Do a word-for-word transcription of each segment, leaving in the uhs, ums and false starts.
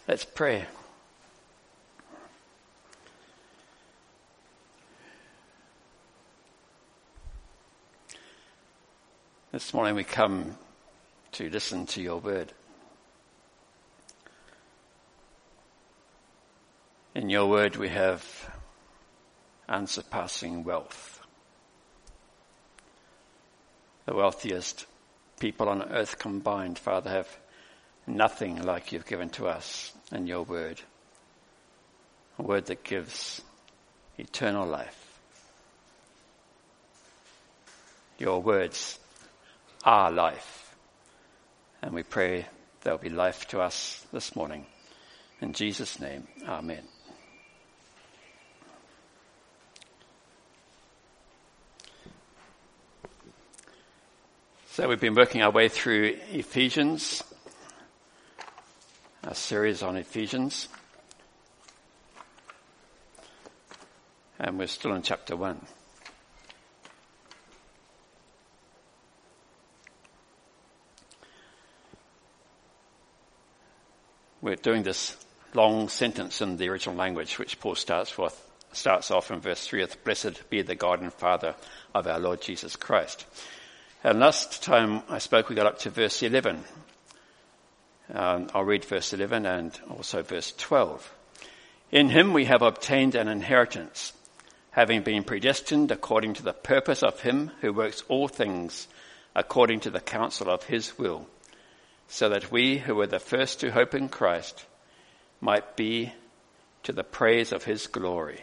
Let's pray. This morning we come to listen to your word. In your word we have unsurpassing wealth. The wealthiest people on earth combined, Father, have nothing like you've given to us in your word. A word that gives eternal life. Your words are life. And we pray there'll be life to us this morning. In Jesus' name, amen. So we've been working our way through Ephesians, a series on Ephesians. And we're still in chapter one. We're doing this long sentence in the original language, which Paul starts with, starts off in verse three with, "Blessed be the God and Father of our Lord Jesus Christ." And last time I spoke, we got up to verse eleven. Um, I'll read verse eleven and also verse twelve. "In him we have obtained an inheritance, having been predestined according to the purpose of him who works all things according to the counsel of his will, so that we who were the first to hope in Christ might be to the praise of his glory."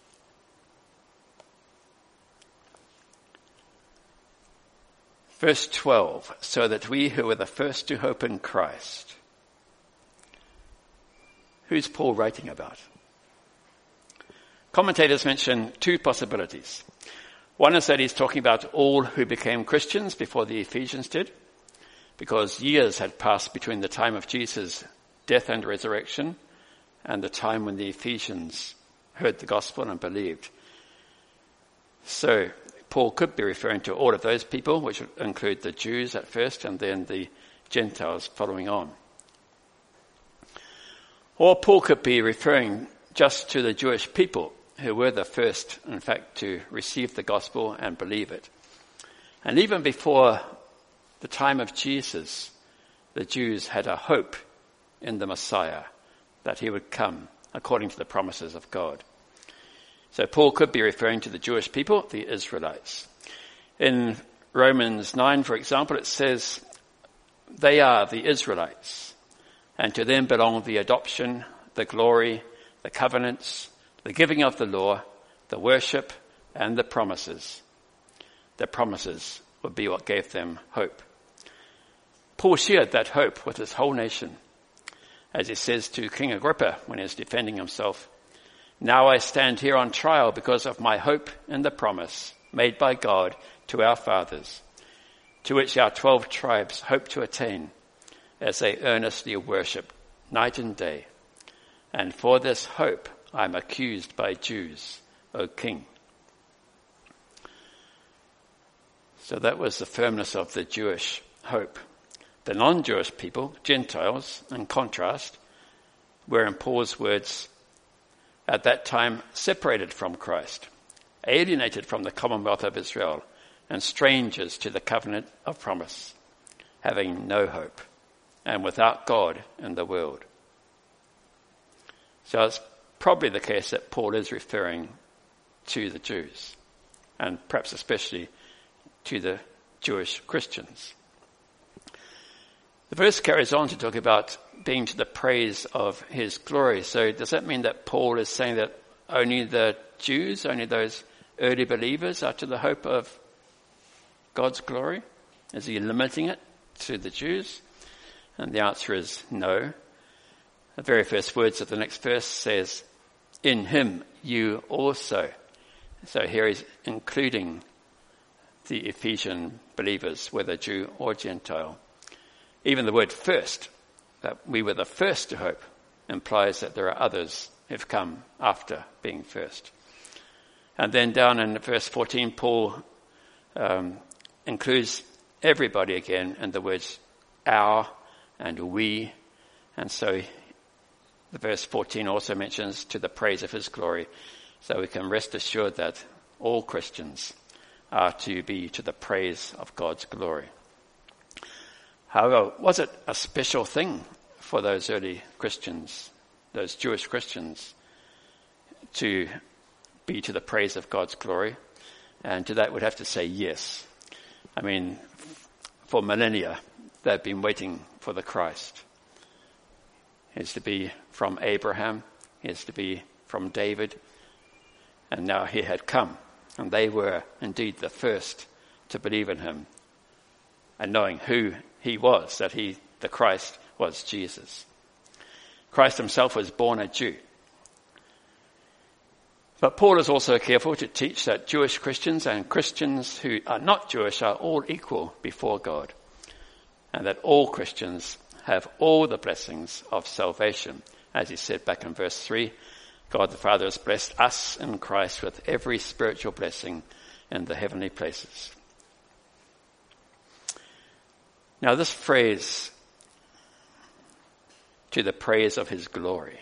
Verse twelve, "So that we who were the first to hope in Christ." Who's Paul writing about? Commentators mention two possibilities. One is that he's talking about all who became Christians before the Ephesians did, because years had passed between the time of Jesus' death and resurrection and the time when the Ephesians heard the gospel and believed. So Paul could be referring to all of those people, which would include the Jews at first and then the Gentiles following on. Or Paul could be referring just to the Jewish people who were the first, in fact, to receive the gospel and believe it. And even before the time of Jesus, the Jews had a hope in the Messiah, that he would come according to the promises of God. So Paul could be referring to the Jewish people, the Israelites. In Romans nine, for example, it says, "They are the Israelites, and to them belong the adoption, the glory, the covenants, the giving of the law, the worship, and the promises." The promises would be what gave them hope. Paul shared that hope with his whole nation. As he says to King Agrippa when he's defending himself, "Now I stand here on trial because of my hope in the promise made by God to our fathers, to which our twelve tribes hope to attain as they earnestly worship night and day. And for this hope I am accused by Jews, O King." So that was the firmness of the Jewish hope. The non-Jewish people, Gentiles, in contrast, were, in Paul's words, at that time separated from Christ, alienated from the commonwealth of Israel, and strangers to the covenant of promise, having no hope, and without God in the world. So it's probably the case that Paul is referring to the Jews, and perhaps especially to the Jewish Christians. The verse carries on to talk about being to the praise of his glory. So does that mean that Paul is saying that only the Jews, only those early believers are to the hope of God's glory? Is he limiting it to the Jews? And the answer is no. The very first words of the next verse says, "In him you also." So here he's including the Ephesian believers, whether Jew or Gentile. Even the word first, that we were the first to hope, implies that there are others who've come after being first. And then down in verse fourteen, Paul um, includes everybody again in the words our and we. And so the verse fourteen also mentions to the praise of his glory. So we can rest assured that all Christians are to be to the praise of God's glory. However, was it a special thing for those early Christians, those Jewish Christians, to be to the praise of God's glory? And to that we'd have to say yes. I mean, for millennia, they've been waiting for the Christ. He is to be from Abraham, he is to be from David, and now he had come. And they were indeed the first to believe in him, and knowing who he was, that he, the Christ, was Jesus. Christ himself was born a Jew. But Paul is also careful to teach that Jewish Christians and Christians who are not Jewish are all equal before God, and that all Christians have all the blessings of salvation. As he said back in verse three, God the Father has blessed us in Christ with every spiritual blessing in the heavenly places. Now this phrase, to the praise of his glory,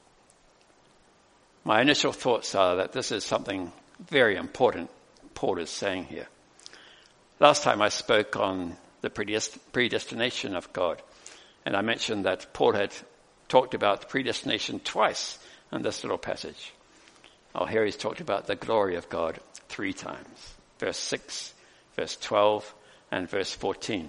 my initial thoughts are that this is something very important Paul is saying here. Last time I spoke on the predestination of God, and I mentioned that Paul had talked about predestination twice in this little passage. Oh, here he's talked about the glory of God three times. Verse six, verse twelve, and verse fourteen.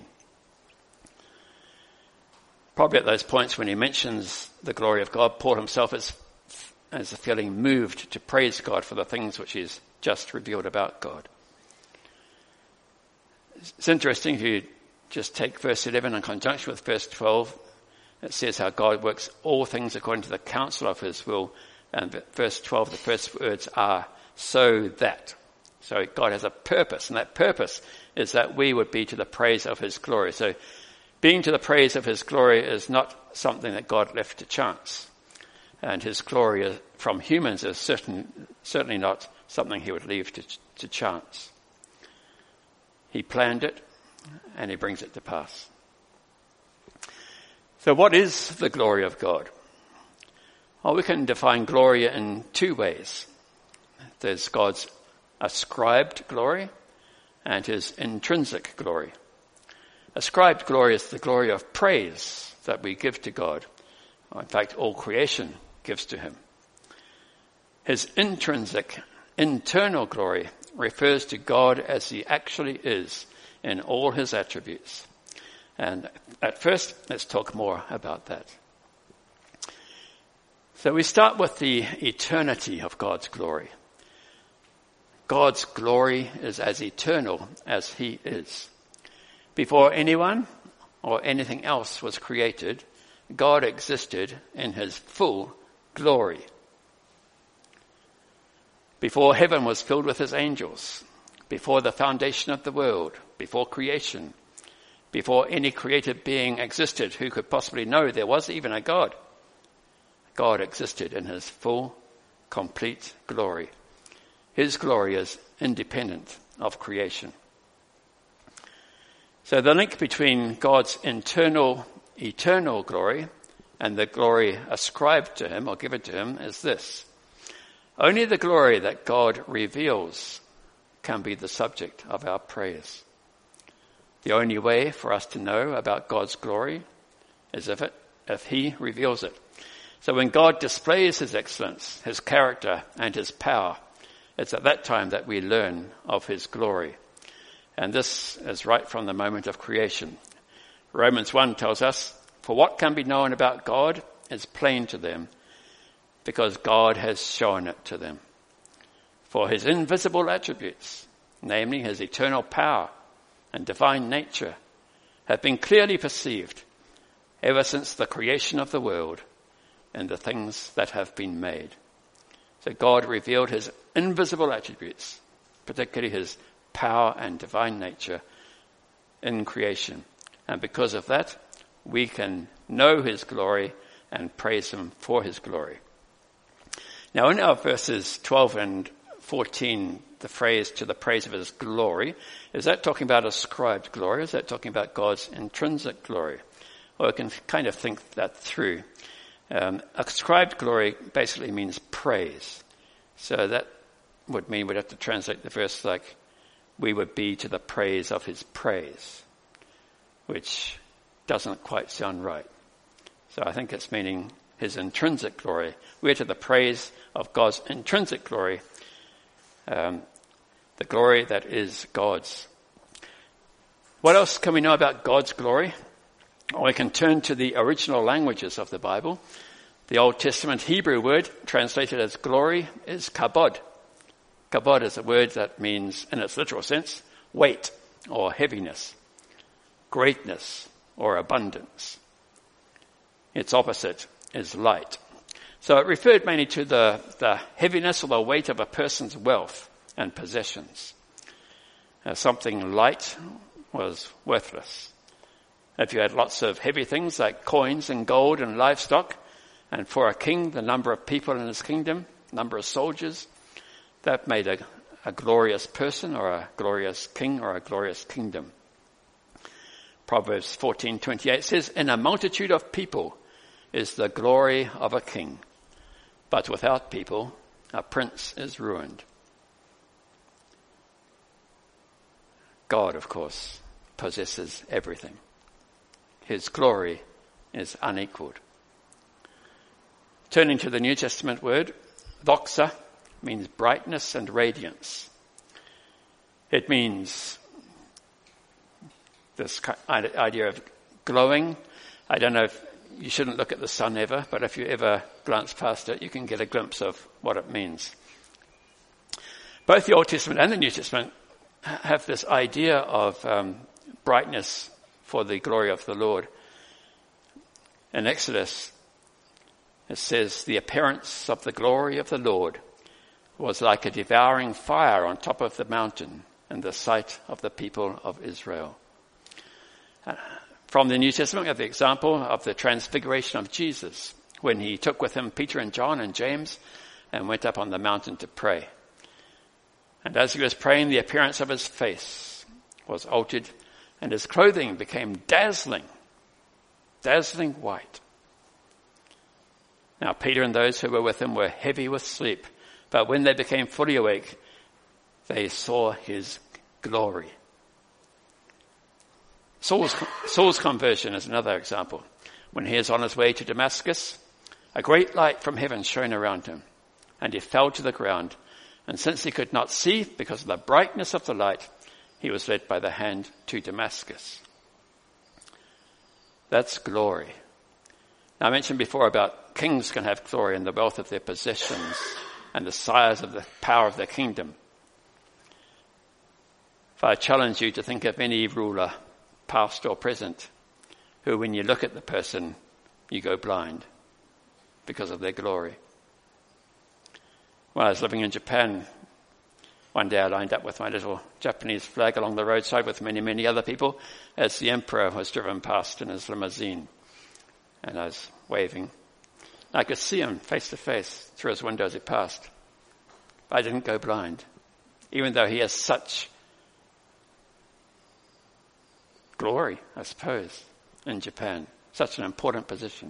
Probably at those points when he mentions the glory of God, Paul himself is as a feeling moved to praise God for the things which he's just revealed about God. It's interesting if you just take verse eleven in conjunction with verse twelve. It says how God works all things according to the counsel of his will. And verse twelve, the first words are, so that. So God has a purpose, and that purpose is that we would be to the praise of his glory. So being to the praise of his glory is not something that God left to chance. And his glory from humans is certain, certainly not something he would leave to, to chance. He planned it, and he brings it to pass. So what is the glory of God? Well, we can define glory in two ways. There's God's ascribed glory and his intrinsic glory. Ascribed glory is the glory of praise that we give to God. In fact, all creation gives to him. His intrinsic, internal glory refers to God as he actually is in all his attributes. And at first, let's talk more about that. So we start with the eternity of God's glory. God's glory is as eternal as he is. Before anyone or anything else was created, God existed in his full glory. Before heaven was filled with his angels, before the foundation of the world, before creation, before any created being existed who could possibly know there was even a God, God existed in his full, complete glory. His glory is independent of creation. So the link between God's internal, eternal glory and the glory ascribed to him or given to him is this. Only the glory that God reveals can be the subject of our praise. The only way for us to know about God's glory is if it, if he reveals it. So when God displays his excellence, his character, and his power, it's at that time that we learn of his glory. And this is right from the moment of creation. Romans one tells us, for what can be known about God is plain to them, because God has shown it to them. For his invisible attributes, namely his eternal power and divine nature, have been clearly perceived ever since the creation of the world and the things that have been made. So God revealed his invisible attributes, particularly his power and divine nature in creation. And because of that, we can know his glory and praise him for his glory. Now in our verses twelve and fourteen, the phrase to the praise of his glory, is that talking about ascribed glory? Is that talking about God's intrinsic glory? Well, we can kind of think that through. Um, ascribed glory basically means praise. So that would mean we'd have to translate the verse like, we would be to the praise of his praise, which doesn't quite sound right. So I think it's meaning his intrinsic glory. We're to the praise of God's intrinsic glory, um, the glory that is God's. What else can we know about God's glory? Well, we can turn to the original languages of the Bible. The Old Testament Hebrew word translated as glory is kabod. Kabod is a word that means, in its literal sense, weight or heaviness, greatness or abundance. Its opposite is light. So it referred mainly to the, the heaviness or the weight of a person's wealth and possessions. Uh, something light was worthless. If you had lots of heavy things like coins and gold and livestock, and for a king, the number of people in his kingdom, number of soldiers, that made a, a glorious person or a glorious king or a glorious kingdom. Proverbs fourteen twenty-eight says, in a multitude of people is the glory of a king, but without people, a prince is ruined. God, of course, possesses everything. His glory is unequaled. Turning to the New Testament word, doxa means brightness and radiance. It means this idea of glowing. I don't know if you shouldn't look at the sun ever, but if you ever glance past it, you can get a glimpse of what it means. Both the Old Testament and the New Testament have this idea of um, brightness for the glory of the Lord. In Exodus, it says, the appearance of the glory of the Lord was like a devouring fire on top of the mountain in the sight of the people of Israel. Uh, from the New Testament, we have the example of the transfiguration of Jesus when he took with him Peter and John and James and went up on the mountain to pray. And as he was praying, the appearance of his face was altered and his clothing became dazzling, dazzling white. Now Peter and those who were with him were heavy with sleep, but when they became fully awake, they saw his glory. Saul's, Saul's conversion is another example. When he is on his way to Damascus, a great light from heaven shone around him, and he fell to the ground. And since he could not see because of the brightness of the light, he was led by the hand to Damascus. That's glory. Now, I mentioned before about kings can have glory in the wealth of their possessions and the size of the power of their kingdom. If I challenge you to think of any ruler, past or present, who when you look at the person, you go blind because of their glory. When I was living in Japan, one day I lined up with my little Japanese flag along the roadside with many, many other people as the emperor was driven past in his limousine. And I was waving. I could see him face to face through his window as he passed. But I didn't go blind, even though he has such glory, I suppose, in Japan, such an important position.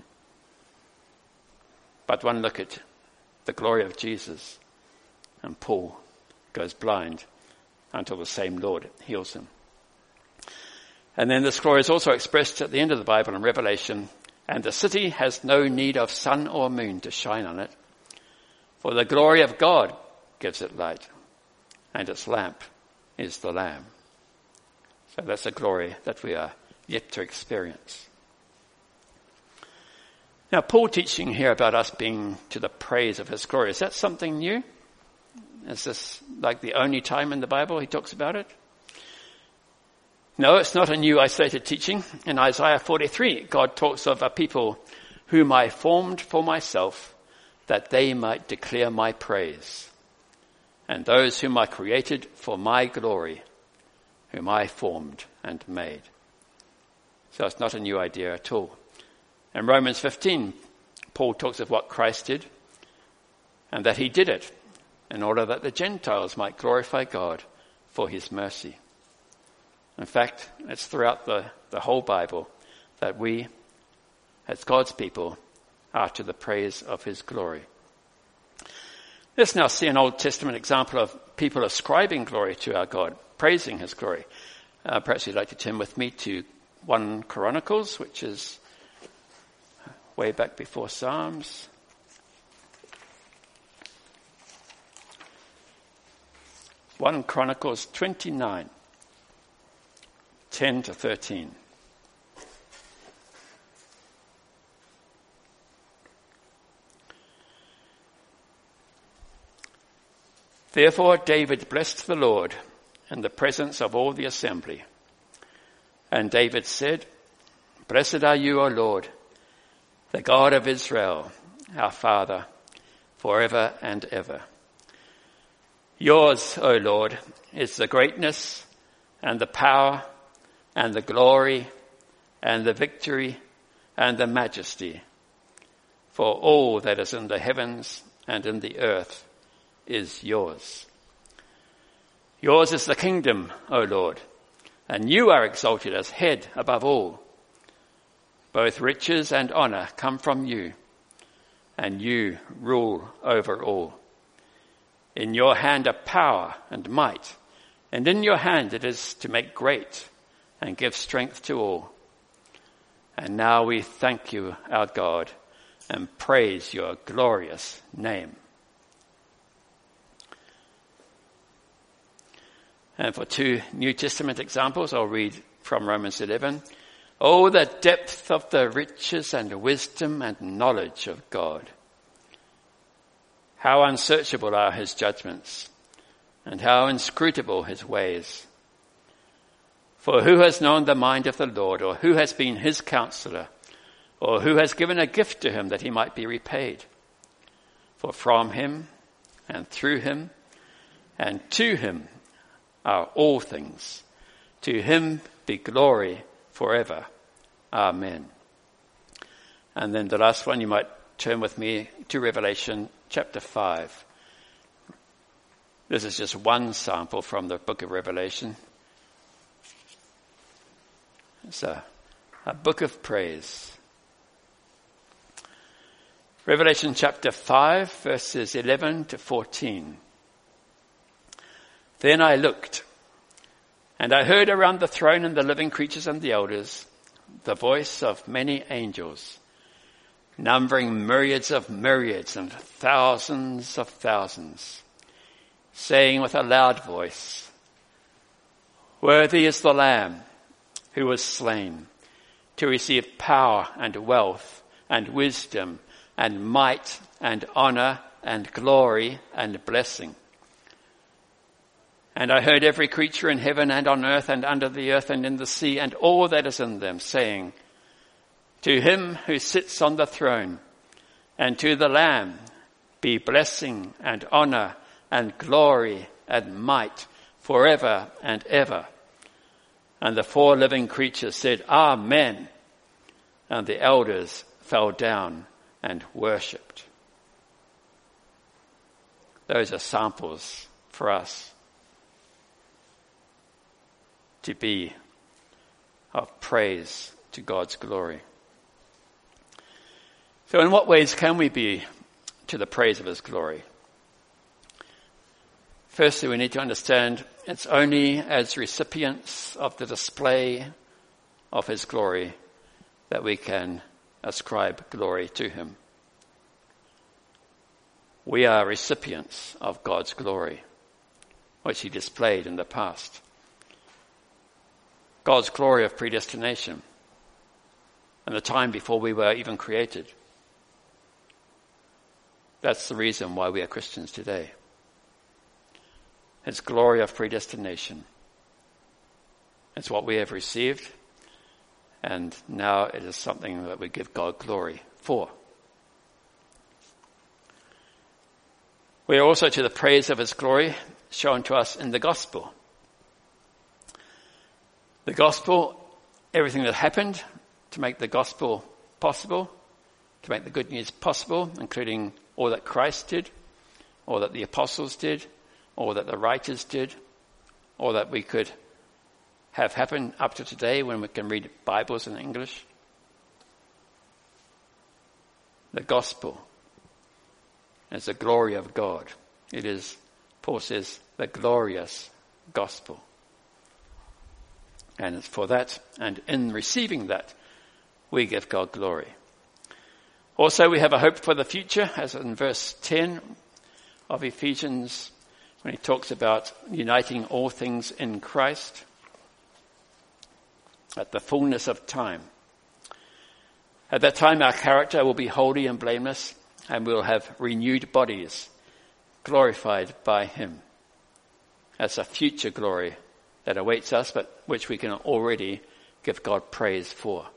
But one look at the glory of Jesus, and Paul goes blind until the same Lord heals him. And then this glory is also expressed at the end of the Bible in Revelation. And the city has no need of sun or moon to shine on it, for the glory of God gives it light, and its lamp is the Lamb. So that's a glory that we are yet to experience. Now, Paul teaching here about us being to the praise of his glory, is that something new? Is this like the only time in the Bible he talks about it? No, it's not a new isolated teaching. In Isaiah forty-three, God talks of a people whom I formed for myself, that they might declare my praise, and those whom I created for my glory, whom I formed and made. So it's not a new idea at all. In Romans fifteen, Paul talks of what Christ did, and that he did it in order that the Gentiles might glorify God for his mercy. In fact, it's throughout the, the whole Bible that we, as God's people, are to the praise of his glory. Let's now see an Old Testament example of people ascribing glory to our God, praising his glory. Uh, perhaps you'd like to turn with me to First Chronicles, which is way back before Psalms. First Chronicles twenty-nine, ten to thirteen. Therefore David blessed the Lord in the presence of all the assembly. And David said, Blessed are you, O Lord, the God of Israel, our Father, forever and ever. Yours, O Lord, is the greatness and the power and the glory and the victory and the majesty. For all that is in the heavens and in the earth is yours. Yours is the kingdom, O Lord, and you are exalted as head above all. Both riches and honor come from you, and you rule over all. In your hand are power and might, and in your hand it is to make great and give strength to all. And now we thank you, our God, and praise your glorious name. And for two New Testament examples, I'll read from Romans eleven. Oh, the depth of the riches and wisdom and knowledge of God. How unsearchable are his judgments, and how inscrutable his ways. For who has known the mind of the Lord, or who has been his counselor, or who has given a gift to him that he might be repaid? For from him, and through him, and to him are all things. To him be glory forever. Amen. And then the last one, you might turn with me to Revelation chapter five. This is just one sample from the book of Revelation. It's a, a book of praise. Revelation chapter five, verses eleven to fourteen. Then I looked, and I heard around the throne and the living creatures and the elders the voice of many angels, numbering myriads of myriads and thousands of thousands, saying with a loud voice, Worthy is the Lamb who was slain to receive power and wealth and wisdom and might and honor and glory and blessing. And I heard every creature in heaven and on earth and under the earth and in the sea and all that is in them, saying, To him who sits on the throne and to the Lamb be blessing and honor and glory and might forever and ever. And the four living creatures said, Amen. And the elders fell down and worshipped. Those are samples for us to be of praise to God's glory. So in what ways can we be to the praise of his glory? Firstly, we need to understand it's only as recipients of the display of his glory that we can ascribe glory to him. We are recipients of God's glory, which he displayed in the past. God's glory of predestination and the time before we were even created. That's the reason why we are Christians today. It's glory of predestination. It's what we have received, and now it is something that we give God glory for. We are also to the praise of his glory shown to us in the gospel. The gospel, everything that happened to make the gospel possible, to make the good news possible, including all that Christ did, all that the apostles did, all that the writers did, all that we could have happen up to today when we can read Bibles in English. the gospel is the glory of God. It is, Paul says, the glorious gospel. And it's for that, and in receiving that, we give God glory. Also, we have a hope for the future, as in verse ten of Ephesians, when he talks about uniting all things in Christ at the fullness of time. At that time, our character will be holy and blameless, and we'll have renewed bodies, glorified by him. That's a future glory that awaits us, but which we can already give God praise for.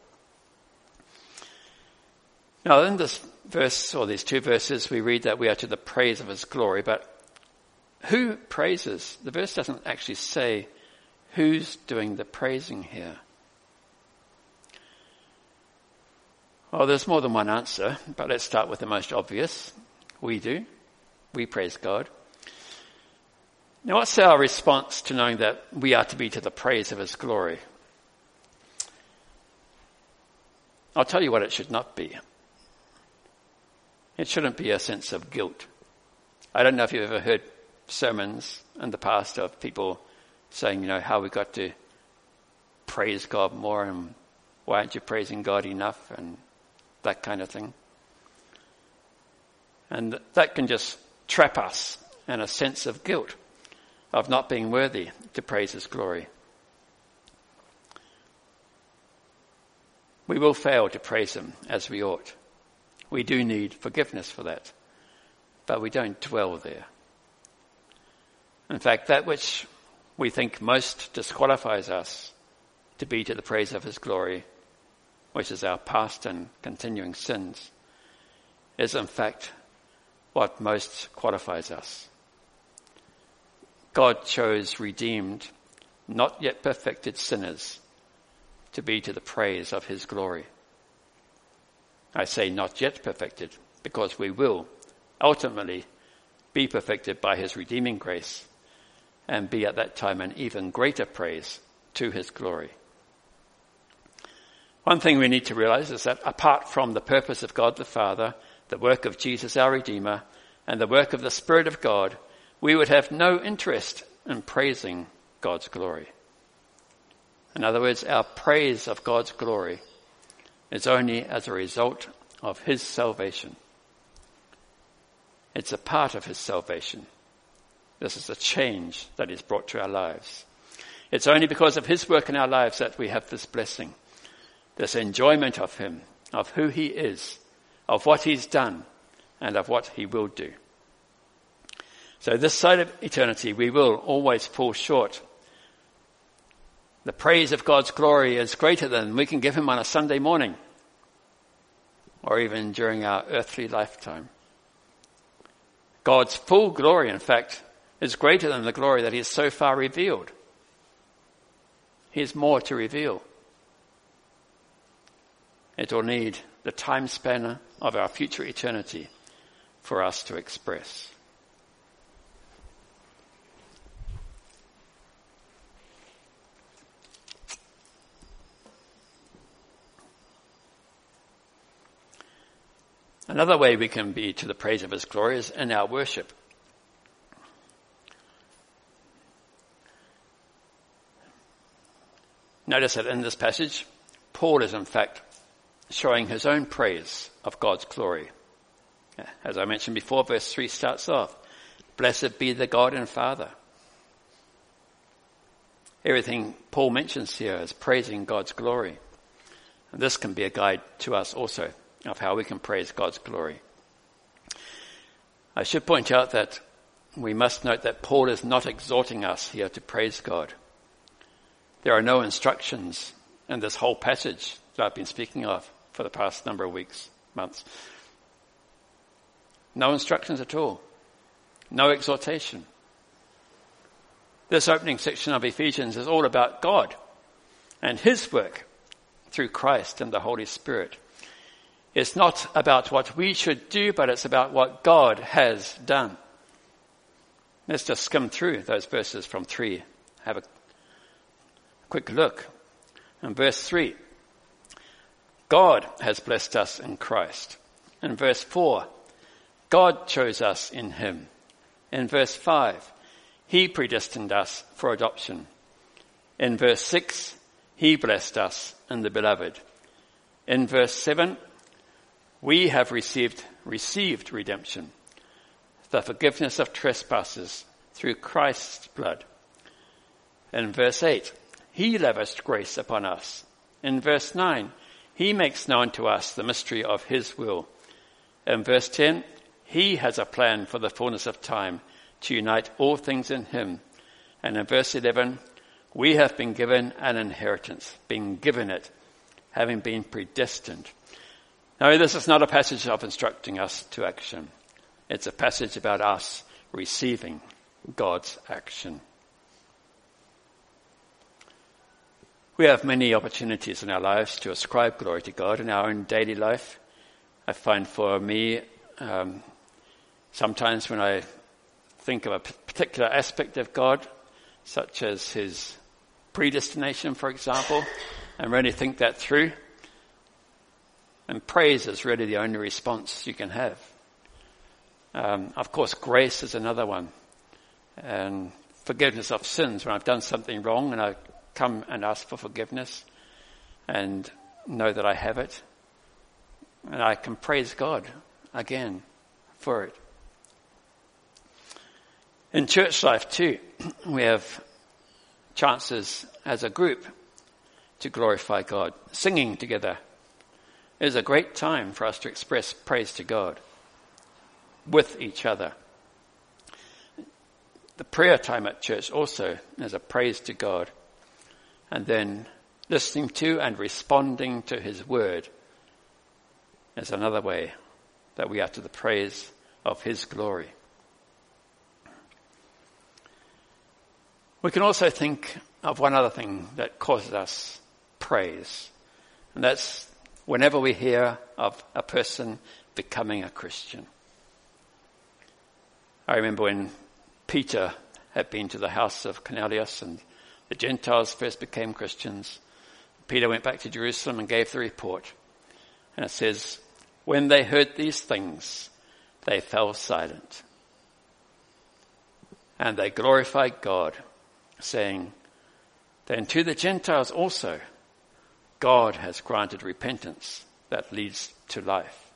Now, in this verse, or these two verses, we read that we are to the praise of his glory, but who praises? The verse doesn't actually say who's doing the praising here. Well, there's more than one answer, but let's start with the most obvious. We do. We praise God. Now, what's our response to knowing that we are to be to the praise of his glory? I'll tell you what it should not be. It shouldn't be a sense of guilt. I don't know if you've ever heard sermons in the past of people saying, you know, how we've got to praise God more and why aren't you praising God enough and that kind of thing. And that can just trap us in a sense of guilt of not being worthy to praise his glory. We will fail to praise him as we ought. We do need forgiveness for that, but we don't dwell there. In fact, that which we think most disqualifies us to be to the praise of his glory, which is our past and continuing sins, is in fact what most qualifies us. God chose redeemed, not yet perfected sinners to be to the praise of his glory. I say not yet perfected because we will ultimately be perfected by his redeeming grace and be at that time an even greater praise to his glory. One thing we need to realize is that apart from the purpose of God the Father, the work of Jesus our Redeemer, and the work of the Spirit of God, we would have no interest in praising God's glory. In other words, our praise of God's glory is only as a result of his salvation. It's a part of his salvation. This is a change that is brought to our lives. It's only because of his work in our lives that we have this blessing, this enjoyment of him, of who he is, of what he's done, and of what he will do. So this side of eternity, we will always fall short. The praise of God's glory is greater than we can give him on a Sunday morning or even during our earthly lifetime. God's full glory, in fact, is greater than the glory that he has so far revealed. He has more to reveal. It will need the time span of our future eternity for us to express. Another way we can be to the praise of his glory is in our worship. Notice that in this passage, Paul is in fact showing his own praise of God's glory. As I mentioned before, verse three starts off, "Blessed be the God and Father." Everything Paul mentions here is praising God's glory. And this can be a guide to us also of how we can praise God's glory. I should point out that we must note that Paul is not exhorting us here to praise God. There are no instructions in this whole passage that I've been speaking of for the past number of weeks, months. No instructions at all. No exhortation. This opening section of Ephesians is all about God and his work through Christ and the Holy Spirit. It's not about what we should do, but it's about what God has done. Let's just skim through those verses from three. Have a quick look. In verse three, God has blessed us in Christ In verse four, God chose us in him. In verse five, he predestined us for adoption. In verse six, he blessed us in the beloved. In verse seven, we have received, received redemption, the forgiveness of trespasses through Christ's blood. In verse eight, he lavished grace upon us. In verse nine, he makes known to us the mystery of his will. In verse ten, he has a plan for the fullness of time to unite all things in him. And in verse eleven, we have been given an inheritance, being given it, having been predestined. Now, this is not a passage of instructing us to action. It's a passage about us receiving God's action. We have many opportunities in our lives to ascribe glory to God in our own daily life. I find for me, um, sometimes when I think of a particular aspect of God, such as his predestination, for example, and really think that through, and praise is really the only response you can have. Um, of course, grace is another one. And forgiveness of sins, when I've done something wrong and I come and ask for forgiveness and know that I have it. And I can praise God again for it. In church life too, we have chances as a group to glorify God. Singing together is a great time for us to express praise to God with each other. The prayer time at church also is a praise to God. And then listening to and responding to his word is another way that we are to the praise of his glory. We can also think of one other thing that causes us praise. And that's whenever we hear of a person becoming a Christian. I remember when Peter had been to the house of Cornelius and the Gentiles first became Christians. Peter went back to Jerusalem and gave the report. And it says, when they heard these things, they fell silent. And they glorified God, saying, then to the Gentiles also, God has granted repentance that leads to life.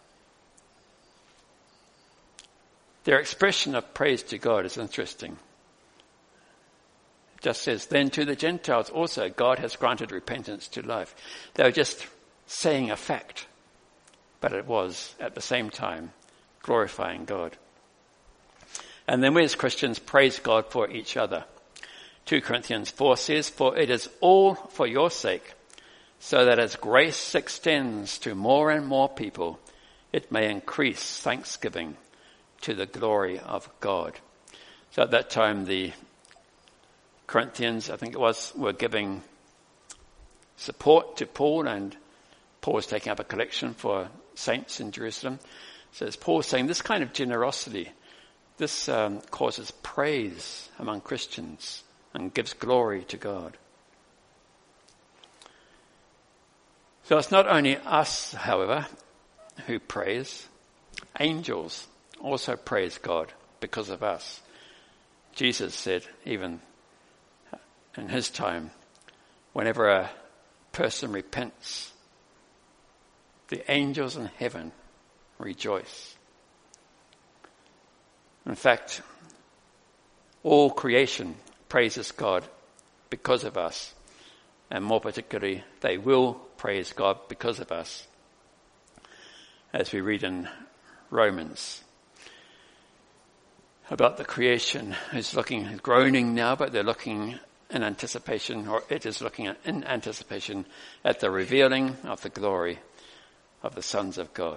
Their expression of praise to God is interesting. It just says, then to the Gentiles also, God has granted repentance to life. They were just saying a fact, but it was at the same time glorifying God. And then we as Christians praise God for each other. Second Corinthians four says, for it is all for your sake, so that as grace extends to more and more people, it may increase thanksgiving to the glory of God. So at that time, the Corinthians, I think it was, were giving support to Paul, and Paul was taking up a collection for saints in Jerusalem. So as Paul's saying, this kind of generosity, this um, causes praise among Christians and gives glory to God. So it's not only us, however, who praise. Angels also praise God because of us. Jesus said, even in his time, whenever a person repents, the angels in heaven rejoice. In fact, all creation praises God because of us, and more particularly, they will praise God because of us, as we read in Romans about the creation is looking, groaning now, but they're looking in anticipation, or it is looking in anticipation at the revealing of the glory of the sons of God.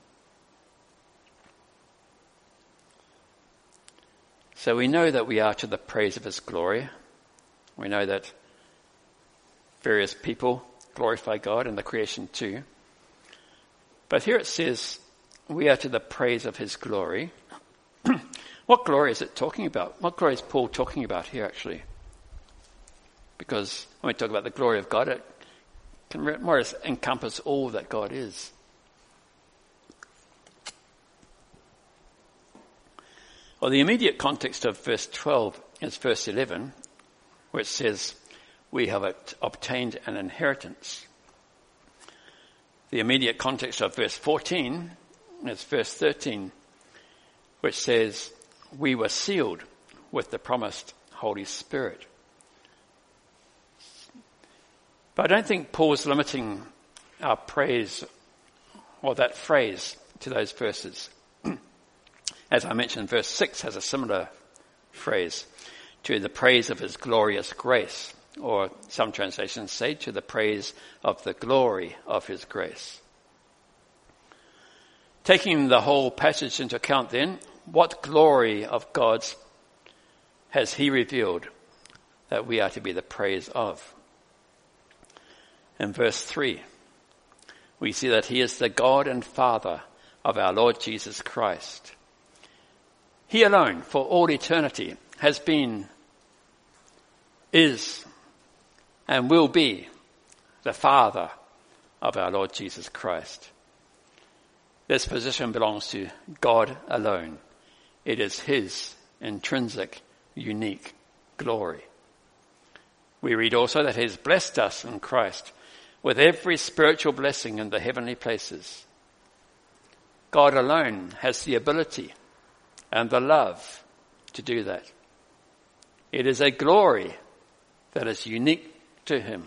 So we know that we are to the praise of his glory. We know that various people glorify God in the creation too. But here it says we are to the praise of his glory. What glory is it talking about? What glory is Paul talking about here actually? Because when we talk about the glory of God, it can more or less encompass all that God is. Well, the immediate context of verse twelve is verse eleven, which says, we have obtained an inheritance. The immediate context of verse fourteen is verse thirteen, which says, we were sealed with the promised Holy Spirit. But I don't think Paul's limiting our praise or that phrase to those verses. As I mentioned, verse six has a similar phrase, to the praise of his glorious grace, or some translations say to the praise of the glory of his grace. Taking the whole passage into account then, what glory of God's has he revealed that we are to be the praise of? In verse three, we see that he is the God and Father of our Lord Jesus Christ. He alone, for all eternity, has been, is, and will be the Father of our Lord Jesus Christ. This position belongs to God alone. It is his intrinsic, unique glory. We read also that he has blessed us in Christ with every spiritual blessing in the heavenly places. God alone has the ability and the love to do that. It is a glory that is unique to him.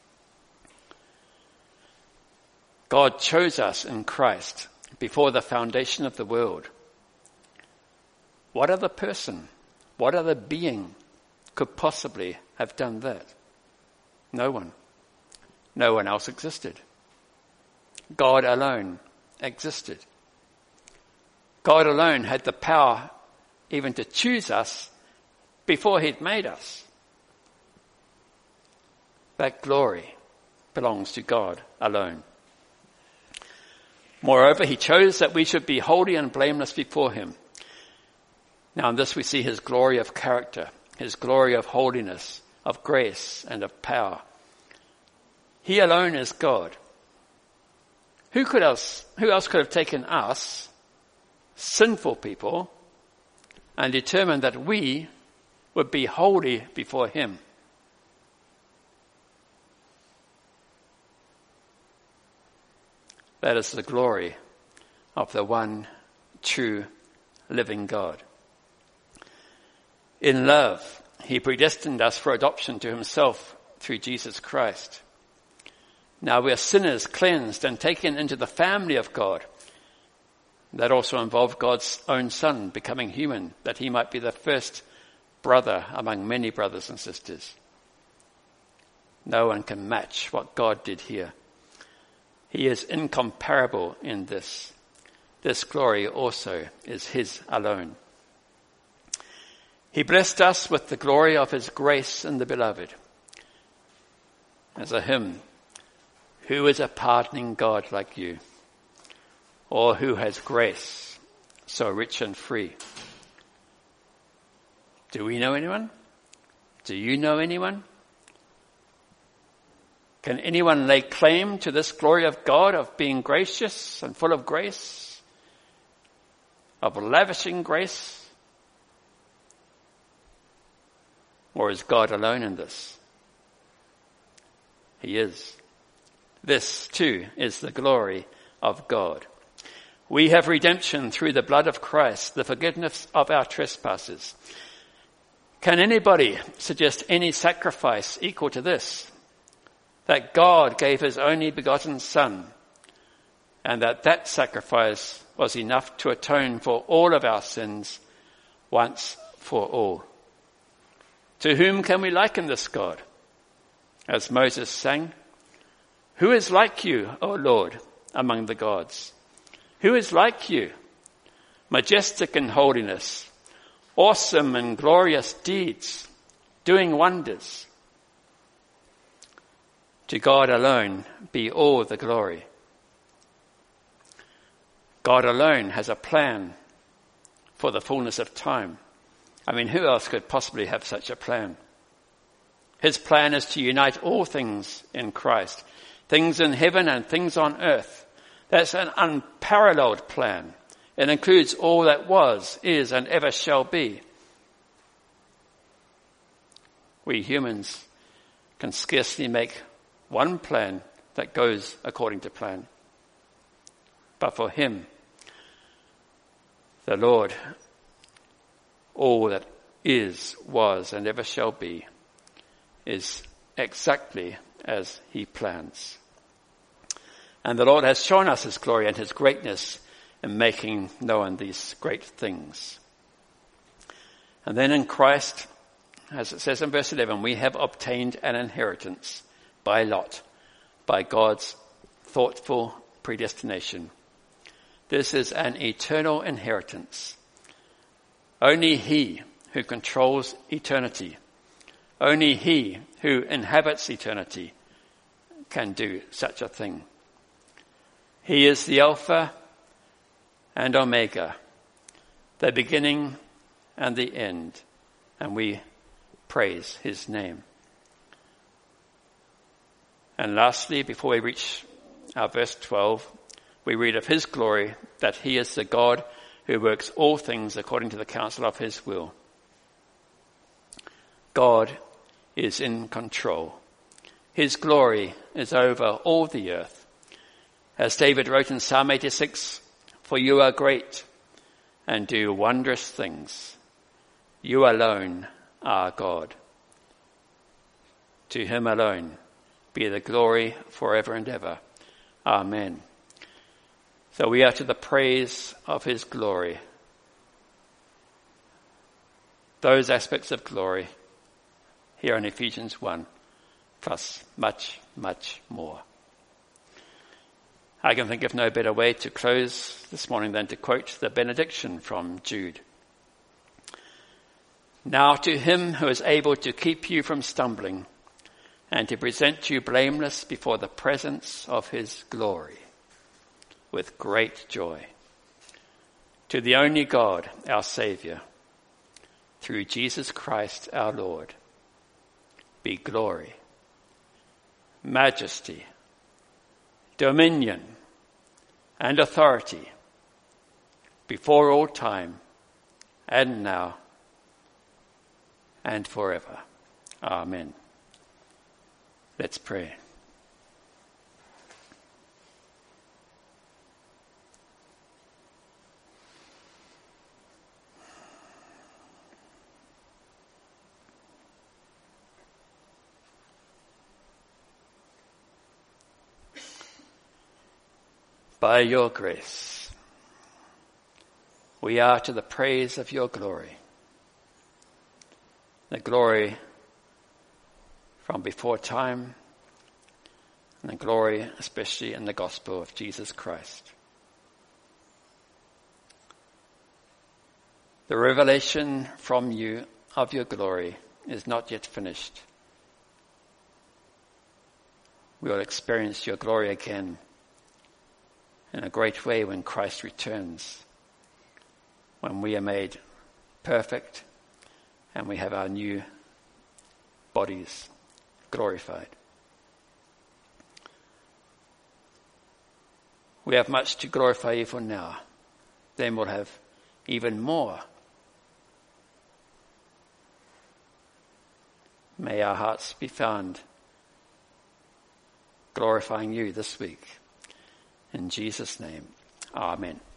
God chose us in Christ before the foundation of the world. What other person, what other being could possibly have done that? No one. No one else existed. God alone existed. God alone had the power even to choose us before he'd made us. That glory belongs to God alone. Moreover, he chose that we should be holy and blameless before him. Now in this we see his glory of character, his glory of holiness, of grace and of power. He alone is God. Who could else, who else could have taken us, sinful people, and determined that we would be holy before him? That is the glory of the one true living God. In love, he predestined us for adoption to himself through Jesus Christ. Now we are sinners cleansed and taken into the family of God. That also involved God's own Son becoming human, that he might be the first brother among many brothers and sisters. No one can match what God did here. He is incomparable in this. This glory also is his alone. He blessed us with the glory of his grace in the beloved. As a hymn, who is a pardoning God like you? Or who has grace so rich and free? Do we know anyone? Do you know anyone? Can anyone lay claim to this glory of God, of being gracious and full of grace, of lavishing grace? Or is God alone in this? He is. This too is the glory of God. We have redemption through the blood of Christ, the forgiveness of our trespasses. Can anybody suggest any sacrifice equal to this? That God gave his only begotten Son, and that that sacrifice was enough to atone for all of our sins once for all. To whom can we liken this God? As Moses sang, who is like you, O Lord, among the gods? Who is like you, majestic in holiness, awesome in glorious deeds, doing wonders? To God alone be all the glory. God alone has a plan for the fullness of time. I mean, who else could possibly have such a plan? His plan is to unite all things in Christ, things in heaven and things on earth. That's an unparalleled plan. It includes all that was, is, and ever shall be. We humans can scarcely make one plan that goes according to plan. But for him, the Lord, all that is, was, and ever shall be, is exactly as he plans. And the Lord has shown us his glory and his greatness in making known these great things. And then in Christ, as it says in verse eleven, we have obtained an inheritance by lot, by God's thoughtful predestination. This is an eternal inheritance. Only he who controls eternity, only he who inhabits eternity can do such a thing. He is the Alpha and Omega, the beginning and the end, and we praise his name. And lastly, before we reach our verse twelve, we read of his glory, that he is the God who works all things according to the counsel of his will. God is in control. His glory is over all the earth. As David wrote in Psalm eighty-six, "For you are great and do wondrous things. You alone are God. To him alone be the glory forever and ever. Amen." So we are to the praise of his glory. Those aspects of glory here in Ephesians one, plus much, much more. I can think of no better way to close this morning than to quote the benediction from Jude. "Now to him who is able to keep you from stumbling and to present you blameless before the presence of his glory with great joy. To the only God, our Saviour, through Jesus Christ our Lord, be glory, majesty, dominion, and authority before all time and now and forever. Amen." Let's pray. By your grace, we are to the praise of your glory, the glory from before time, and the glory especially in the gospel of Jesus Christ. The revelation from you of your glory is not yet finished. We will experience your glory again in a great way when Christ returns, when we are made perfect and we have our new bodies glorified. We have much to glorify you for now. Then we'll have even more. May our hearts be found glorifying you this week. In Jesus' name, amen.